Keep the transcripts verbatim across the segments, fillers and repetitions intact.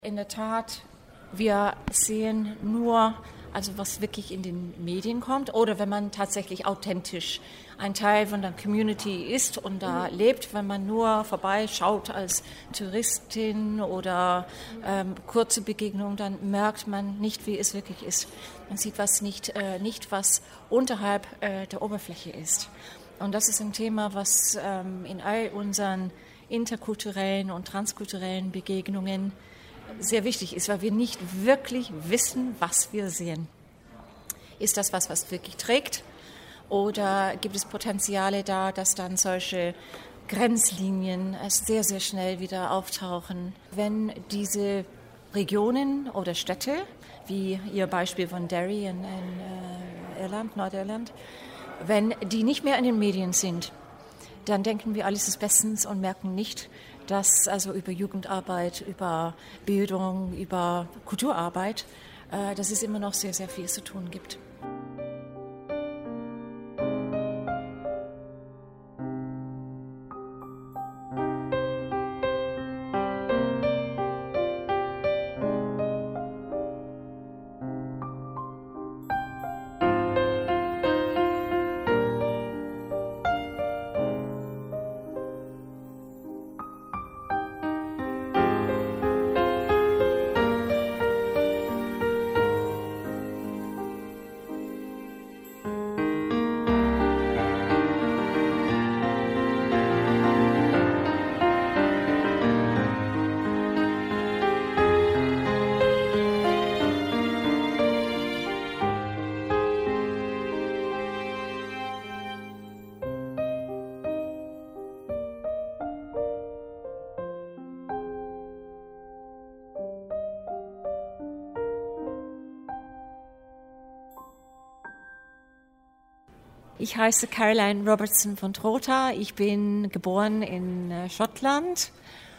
In der Tat, wir sehen nur, also was wirklich in den Medien kommt oder wenn man tatsächlich authentisch ein Teil von der Community ist und da mhm. lebt, wenn man nur vorbeischaut als Touristin oder ähm, kurze Begegnung, dann merkt man nicht, wie es wirklich ist. Man sieht was nicht, äh, nicht was unterhalb äh, der Oberfläche ist. Und das ist ein Thema, was ähm, in all unseren interkulturellen und transkulturellen Begegnungen sehr wichtig ist, weil wir nicht wirklich wissen, was wir sehen. Ist das was, was wirklich trägt? Oder gibt es Potenziale da, dass dann solche Grenzlinien sehr, sehr schnell wieder auftauchen? Wenn diese Regionen oder Städte, wie Ihr Beispiel von Derry in, in Irland, Nordirland, wenn die nicht mehr in den Medien sind, dann denken wir, alles ist bestens und merken nicht, dass also über Jugendarbeit, über Bildung, über Kulturarbeit, äh, dass es immer noch sehr, sehr viel zu tun gibt. Ich heiße Caroline Robertson von Trotha. Ich bin geboren in Schottland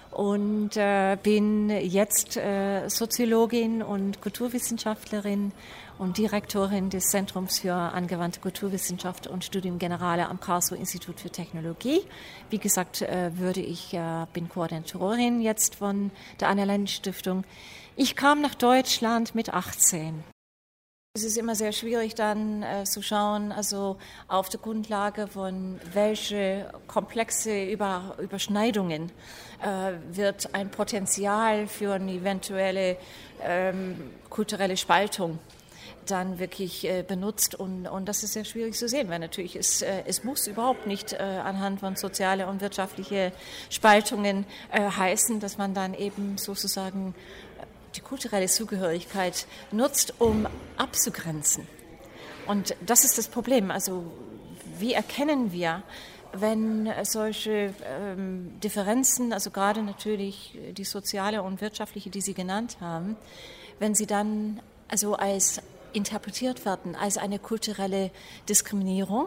und äh, bin jetzt äh, Soziologin und Kulturwissenschaftlerin und Direktorin des Zentrums für angewandte Kulturwissenschaft und Studium Generale am Karlsruher Institut für Technologie. Wie gesagt, äh, würde ich, äh, bin Koordinatorin jetzt von der Anna-Lenz-Stiftung. Ich kam nach Deutschland mit achtzehn. Es ist immer sehr schwierig dann äh, zu schauen, also auf der Grundlage von welche komplexe Über, Überschneidungen äh, wird ein Potenzial für eine eventuelle ähm, kulturelle Spaltung dann wirklich äh, benutzt und, und das ist sehr schwierig zu sehen, weil natürlich ist, äh, es muss überhaupt nicht äh, anhand von soziale und wirtschaftliche Spaltungen äh, heißen, dass man dann eben sozusagen die kulturelle Zugehörigkeit nutzt, um abzugrenzen. Und das ist das Problem. Also wie erkennen wir, wenn solche ähm, Differenzen, also gerade natürlich die soziale und wirtschaftliche, die Sie genannt haben, wenn sie dann also als interpretiert werden als eine kulturelle Diskriminierung,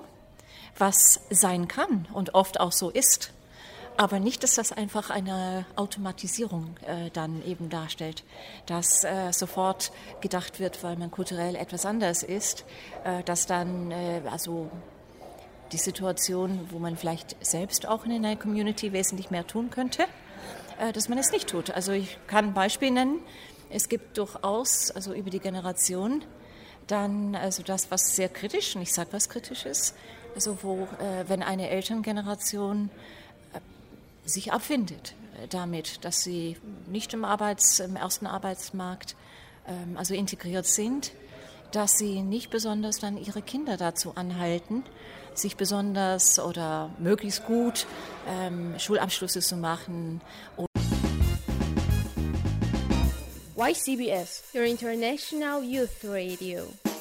was sein kann und oft auch so ist. Aber nicht, dass das einfach eine Automatisierung äh, dann eben darstellt, dass äh, sofort gedacht wird, weil man kulturell etwas anders ist, äh, dass dann äh, also die Situation, wo man vielleicht selbst auch in einer Community wesentlich mehr tun könnte, äh, dass man es nicht tut. Also ich kann ein Beispiel nennen. Es gibt durchaus, also über die Generation, dann also das, was sehr kritisch, und ich sage, was kritisch ist, also wo, äh, wenn eine Elterngeneration sich abfindet damit, dass sie nicht im, Arbeits-, im ersten Arbeitsmarkt ähm, also integriert sind, dass sie nicht besonders dann ihre Kinder dazu anhalten, sich besonders oder möglichst gut ähm, Schulabschlüsse zu machen. Y C B S, your International Youth Radio.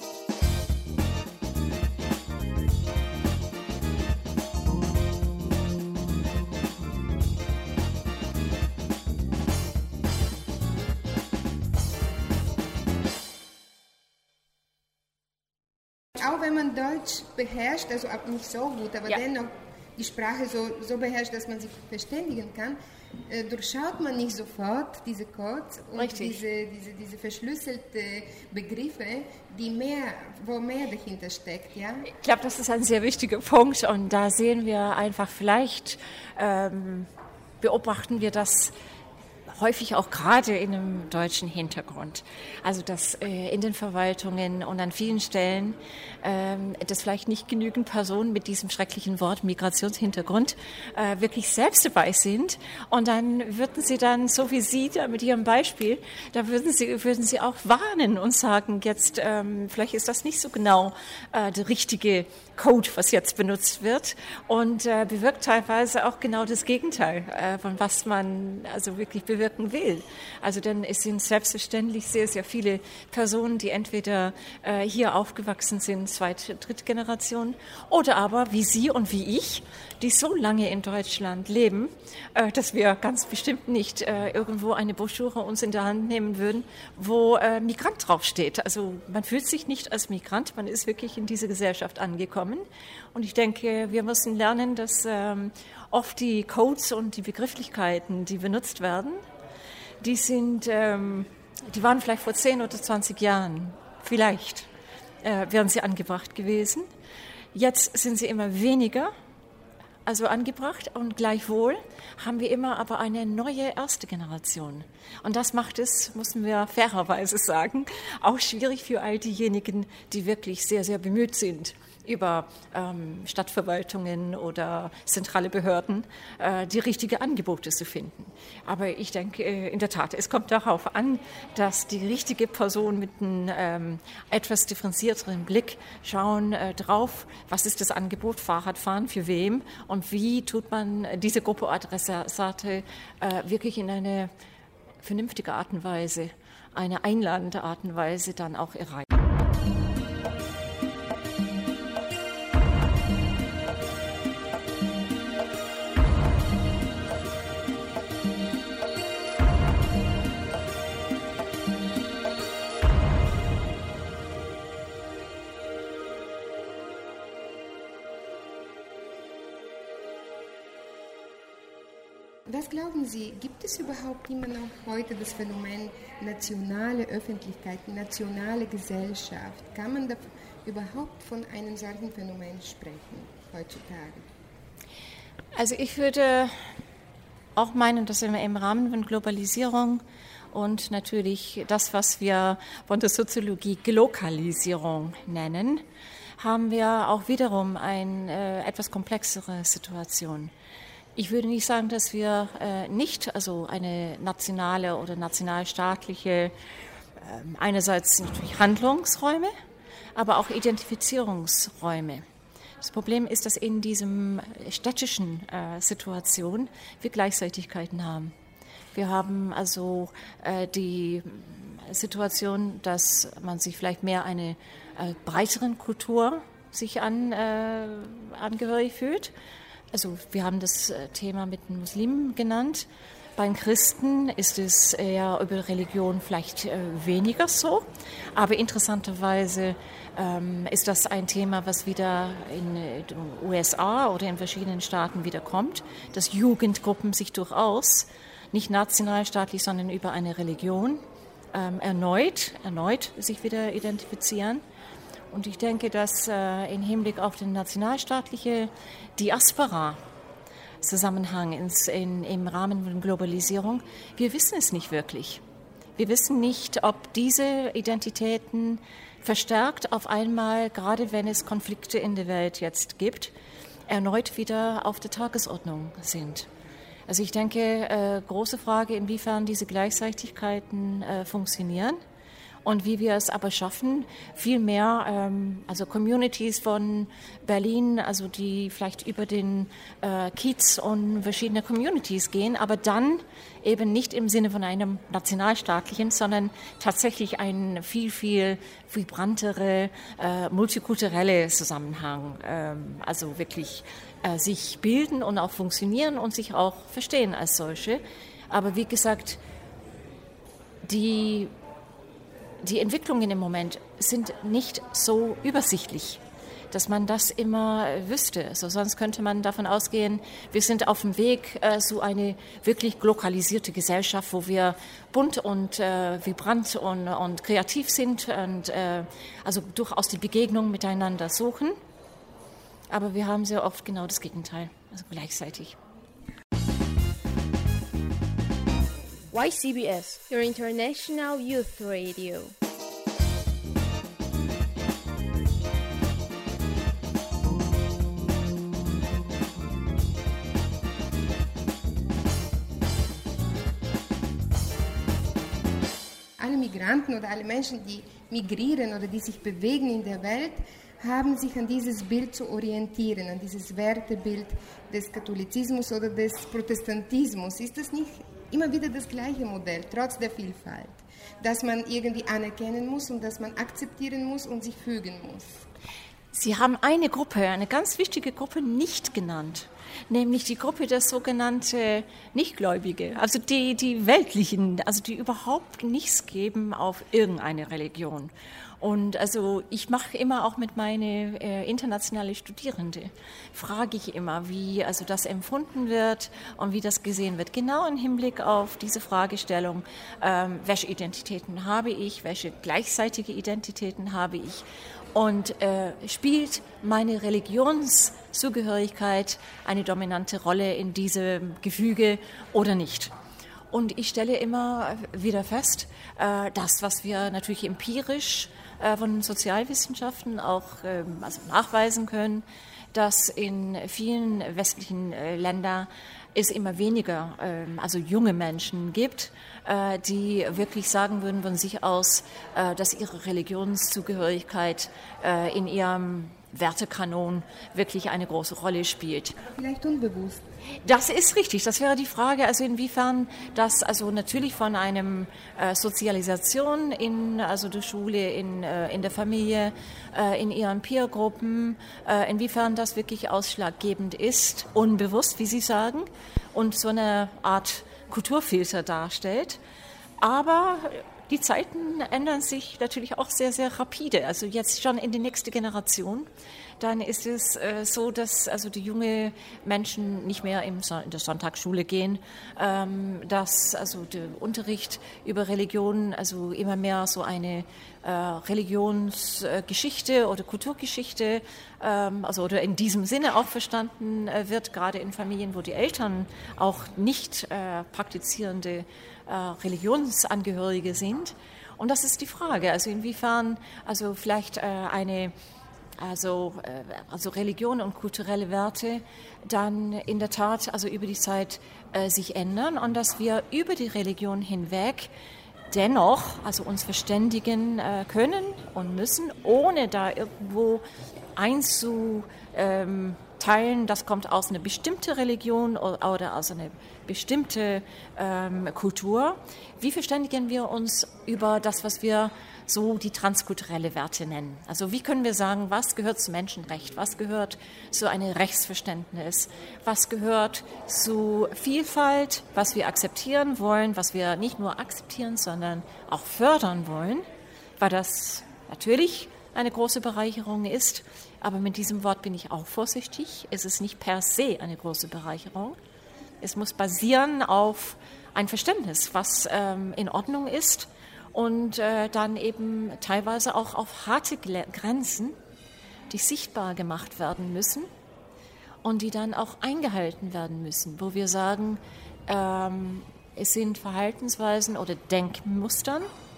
Auch wenn man Deutsch beherrscht, also nicht so gut, aber ja. dennoch die Sprache so, so beherrscht, dass man sich verständigen kann, äh, durchschaut man nicht sofort diese Codes und diese, diese, diese verschlüsselte Begriffe, die mehr, wo mehr dahinter steckt. Ja? Ich glaube, das ist ein sehr wichtiger Punkt und da sehen wir einfach vielleicht, ähm, beobachten wir das häufig auch gerade in einem deutschen Hintergrund. Also dass äh, in den Verwaltungen und an vielen Stellen ähm, dass vielleicht nicht genügend Personen mit diesem schrecklichen Wort Migrationshintergrund äh, wirklich selbst dabei sind. Und dann würden sie dann, so wie Sie da mit Ihrem Beispiel, da würden sie, würden sie auch warnen und sagen, jetzt ähm, vielleicht ist das nicht so genau äh, der richtige Code, was jetzt benutzt wird, und äh, bewirkt teilweise auch genau das Gegenteil, äh, von was man also wirklich bewirken will. Also denn es sind selbstverständlich sehr, sehr viele Personen, die entweder äh, hier aufgewachsen sind, zweite, dritte Generation, oder aber wie Sie und wie ich, die so lange in Deutschland leben, äh, dass wir ganz bestimmt nicht äh, irgendwo eine Broschüre uns in der Hand nehmen würden, wo äh, Migrant draufsteht. Also man fühlt sich nicht als Migrant, man ist wirklich in diese Gesellschaft angekommen. Und ich denke, wir müssen lernen, dass ähm, oft die Codes und die Begrifflichkeiten, die benutzt werden, die sind, ähm, die waren vielleicht vor zehn oder zwanzig Jahren, vielleicht äh, wären sie angebracht gewesen. Jetzt sind sie immer weniger, also angebracht, und gleichwohl haben wir immer aber eine neue erste Generation. Und das macht es, müssen wir fairerweise sagen, auch schwierig für all diejenigen, die wirklich sehr, sehr bemüht sind, über ähm, Stadtverwaltungen oder zentrale Behörden äh, die richtigen Angebote zu finden. Aber ich denke, äh, in der Tat, es kommt darauf an, dass die richtige Person mit einem ähm, etwas differenzierteren Blick schauen äh, drauf, was ist das Angebot Fahrradfahren für wem und wie tut man diese Gruppe Adressate äh, wirklich in eine vernünftige Art und Weise, eine einladende Art und Weise dann auch erreichen. Was glauben Sie, gibt es überhaupt immer noch heute das Phänomen nationale Öffentlichkeit, nationale Gesellschaft? Kann man da überhaupt von einem solchen Phänomen sprechen heutzutage? Also ich würde auch meinen, dass wir im Rahmen von Globalisierung und natürlich das, was wir von der Soziologie Glokalisierung nennen, haben wir auch wiederum eine äh, etwas komplexere Situation. Ich würde nicht sagen, dass wir äh, nicht, also eine nationale oder nationalstaatliche, äh, einerseits natürlich Handlungsräume, aber auch Identifizierungsräume. Das Problem ist, dass in diesem städtischen äh, Situation wir Gleichzeitigkeiten haben. Wir haben also äh, die Situation, dass man sich vielleicht mehr einer äh, breiteren Kultur sich an, äh, angehörig fühlt. Also wir haben das Thema mit den Muslimen genannt. Bei den Christen ist es eher über Religion vielleicht äh, weniger so. Aber interessanterweise ähm, ist das ein Thema, was wieder in den U S A oder in verschiedenen Staaten wieder kommt, dass Jugendgruppen sich durchaus nicht nationalstaatlich, sondern über eine Religion ähm, erneut, erneut sich wieder identifizieren. Und ich denke, dass äh, im Hinblick auf den nationalstaatlichen Diaspora-Zusammenhang ins, in, im Rahmen von Globalisierung, wir wissen es nicht wirklich. Wir wissen nicht, ob diese Identitäten verstärkt auf einmal, gerade wenn es Konflikte in der Welt jetzt gibt, erneut wieder auf der Tagesordnung sind. Also ich denke, äh, große Frage, inwiefern diese Gleichzeitigkeiten äh, funktionieren. Und wie wir es aber schaffen, viel mehr, ähm, also Communities von Berlin, also die vielleicht über den äh, Kiez und verschiedene Communities gehen, aber dann eben nicht im Sinne von einem nationalstaatlichen, sondern tatsächlich ein viel, viel vibrantere, äh, multikulturelle Zusammenhang, ähm, also wirklich äh, sich bilden und auch funktionieren und sich auch verstehen als solche. Aber wie gesagt, die Die Entwicklungen im Moment sind nicht so übersichtlich, dass man das immer wüsste. Also sonst könnte man davon ausgehen, wir sind auf dem Weg äh, zu eine wirklich lokalisierte Gesellschaft, wo wir bunt und äh, vibrant und, und kreativ sind und äh, also durchaus die Begegnung miteinander suchen. Aber wir haben sehr oft genau das Gegenteil, also gleichzeitig. Y C B S, your international youth radio. Alle Migranten oder alle Menschen, die migrieren oder die sich bewegen in der Welt, haben sich an dieses Bild zu orientieren, an dieses Wertebild des Katholizismus oder des Protestantismus. Ist das nicht immer wieder das gleiche Modell, trotz der Vielfalt, dass man irgendwie anerkennen muss und dass man akzeptieren muss und sich fügen muss? Sie haben eine Gruppe, eine ganz wichtige Gruppe nicht genannt, nämlich die Gruppe der sogenannten Nichtgläubige, also die, die Weltlichen, also die überhaupt nichts geben auf irgendeine Religion. Und also ich mache immer auch mit meinen äh, internationalen Studierenden, frage ich immer, wie also das empfunden wird und wie das gesehen wird, genau im Hinblick auf diese Fragestellung, ähm, welche Identitäten habe ich, welche gleichzeitige Identitäten habe ich. Und äh, spielt meine Religionszugehörigkeit eine dominante Rolle in diesem Gefüge oder nicht? Und ich stelle immer wieder fest, äh, das, was wir natürlich empirisch äh, von Sozialwissenschaften auch äh, also nachweisen können, dass in vielen westlichen äh, Ländern es immer weniger, äh, also junge Menschen gibt, äh, die wirklich sagen würden von sich aus, äh, dass ihre Religionszugehörigkeit äh, in ihrem Wertekanon wirklich eine große Rolle spielt. Vielleicht unbewusst. Das ist richtig. Das wäre die Frage, also inwiefern das also natürlich von einem äh, Sozialisation in also der Schule, in äh, in der Familie, äh, in ihren Peergruppen, äh, inwiefern das wirklich ausschlaggebend ist, unbewusst, wie Sie sagen, und so eine Art Kulturfilter darstellt. Aber die Zeiten ändern sich natürlich auch sehr, sehr rapide. Also jetzt schon in die nächste Generation. Dann ist es äh, so, dass also die jungen Menschen nicht mehr im Son- in der Sonntagsschule gehen, ähm, dass also der Unterricht über Religion also immer mehr so eine äh, Religionsgeschichte oder Kulturgeschichte, ähm, also oder in diesem Sinne auch verstanden äh, wird, gerade in Familien, wo die Eltern auch nicht äh, praktizierende äh, Religionsangehörige sind. Und das ist die Frage, also inwiefern also vielleicht äh, eine Also, also Religion und kulturelle Werte dann in der Tat also über die Zeit äh, sich ändern und dass wir über die Religion hinweg dennoch also uns verständigen äh, können und müssen, ohne da irgendwo einzuteilen, das kommt aus einer bestimmten Religion oder, oder aus einer bestimmten ähm, Kultur. Wie verständigen wir uns über das, was wir so die transkulturelle Werte nennen? Also wie können wir sagen, was gehört zu Menschenrecht, was gehört zu einem Rechtsverständnis, was gehört zu Vielfalt, was wir akzeptieren wollen, was wir nicht nur akzeptieren, sondern auch fördern wollen, weil das natürlich eine große Bereicherung ist. Aber mit diesem Wort bin ich auch vorsichtig. Es ist nicht per se eine große Bereicherung. Es muss basieren auf ein Verständnis, was ähm, in Ordnung ist. Und äh, dann eben teilweise auch auf harte Grenzen, die sichtbar gemacht werden müssen und die dann auch eingehalten werden müssen, wo wir sagen, ähm, es sind Verhaltensweisen oder Denkmustern,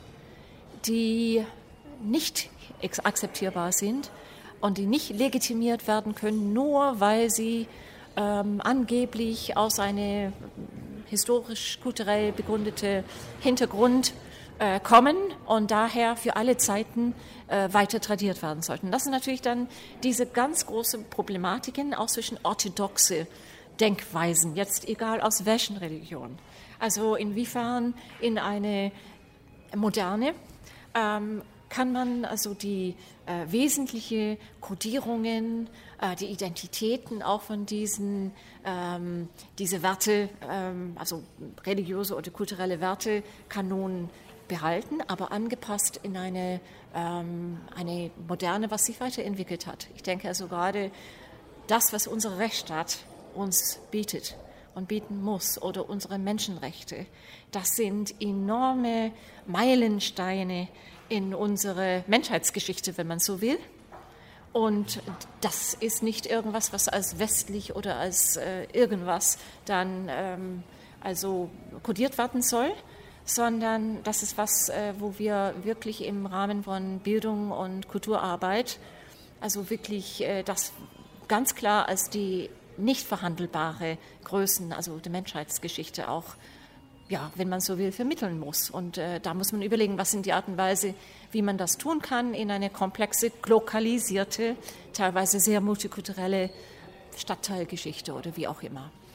die nicht akzeptierbar sind und die nicht legitimiert werden können, nur weil sie ähm, angeblich aus einem historisch-kulturell begründeten Hintergrund Äh, kommen und daher für alle Zeiten äh, weiter tradiert werden sollten. Das sind natürlich dann diese ganz großen Problematiken auch zwischen orthodoxe Denkweisen, jetzt egal aus welchen Religionen. Also inwiefern in eine moderne ähm, kann man also die äh, wesentlichen Kodierungen, äh, die Identitäten auch von diesen ähm, diese Werte, ähm, also religiöse oder kulturelle Wertekanonen behalten, aber angepasst in eine, ähm, eine moderne, was sich weiterentwickelt hat. Ich denke also gerade das, was unser Rechtsstaat uns bietet und bieten muss oder unsere Menschenrechte, das sind enorme Meilensteine in unsere Menschheitsgeschichte, wenn man so will. Und das ist nicht irgendwas, was als westlich oder als äh, irgendwas dann ähm, also kodiert werden soll, sondern das ist was, wo wir wirklich im Rahmen von Bildung und Kulturarbeit, also wirklich das ganz klar als die nicht verhandelbare Größen, also die Menschheitsgeschichte auch, ja, wenn man so will, vermitteln muss. Und äh, da muss man überlegen, was sind die Art und Weise, wie man das tun kann in eine komplexe, lokalisierte, teilweise sehr multikulturelle Stadtteilgeschichte oder wie auch immer.